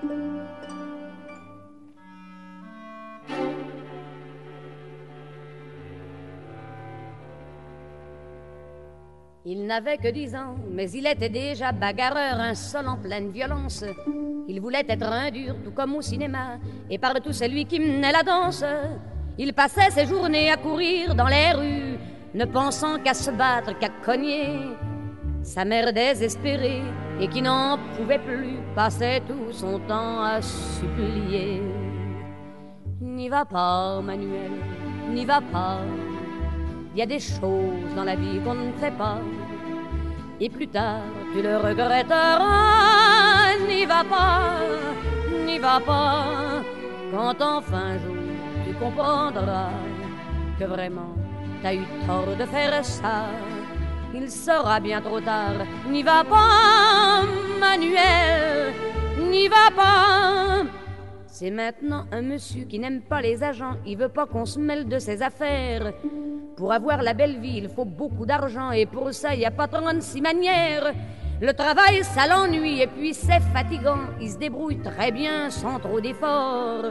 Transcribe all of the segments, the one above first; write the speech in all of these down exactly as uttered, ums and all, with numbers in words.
Il n'avait que dix ans, mais il était déjà bagarreur, insolent, pleine violence. Il voulait être un dur, tout comme au cinéma, et partout c'est lui qui menait la danse. Il passait ses journées à courir dans les rues, ne pensant qu'à se battre, qu'à cogner. Sa mère désespérée, et qui n'en pouvait plus, passait tout son temps à supplier. N'y va pas, Manuel, n'y va pas. Il y a des choses dans la vie qu'on ne fait pas, et plus tard tu le regretteras. N'y va pas, n'y va pas, quand enfin un jour tu comprendras que vraiment t'as eu tort de faire ça. Il sera bien trop tard. N'y va pas, Manuel, n'y va pas. C'est maintenant un monsieur qui n'aime pas les agents. Il veut pas qu'on se mêle de ses affaires. Pour avoir la belle vie, il faut beaucoup d'argent, et pour ça, il n'y a pas trente-six manières. Le travail, ça l'ennuie, et puis c'est fatigant. Il se débrouille très bien, sans trop d'efforts.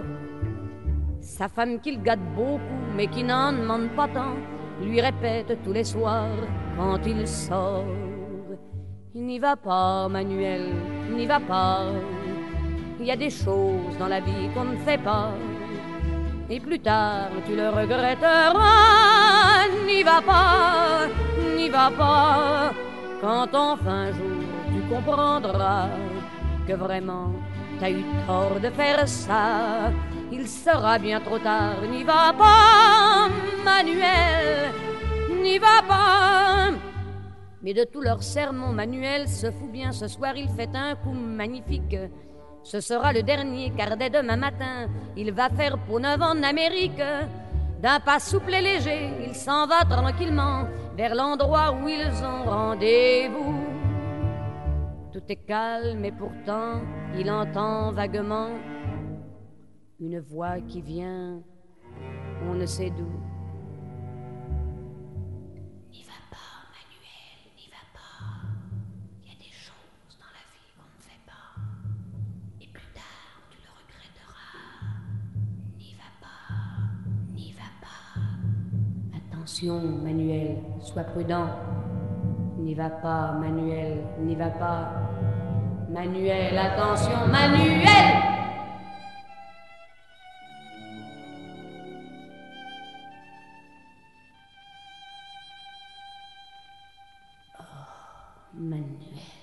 Sa femme qu'il gâte beaucoup, mais qui n'en demande pas tant, lui répète tous les soirs, quand il sort: n'y va pas, Manuel, n'y va pas. Il y a des choses dans la vie qu'on ne fait pas, et plus tard tu le regretteras. N'y va pas, n'y va pas, quand enfin un jour tu comprendras que vraiment t'as eu tort de faire ça. Il sera bien trop tard. N'y va pas, Manuel, n'y va pas. Mais de tous leurs sermons, Manuel se fout bien. Ce soir il fait un coup magnifique. Ce sera le dernier, car dès demain matin, il va faire pour neuf ans en Amérique. D'un pas souple et léger, il s'en va tranquillement vers l'endroit où ils ont rendez-vous. Tout est calme et pourtant, il entend vaguement une voix qui vient, on ne sait d'où. N'y va pas, Manuel, n'y va pas. Il y a des choses dans la vie qu'on ne fait pas, et plus tard tu le regretteras. N'y va pas, n'y va pas. Attention, Manuel, sois prudent. N'y va pas, Manuel, n'y va pas. Manuel, attention, Manuel! Manuel.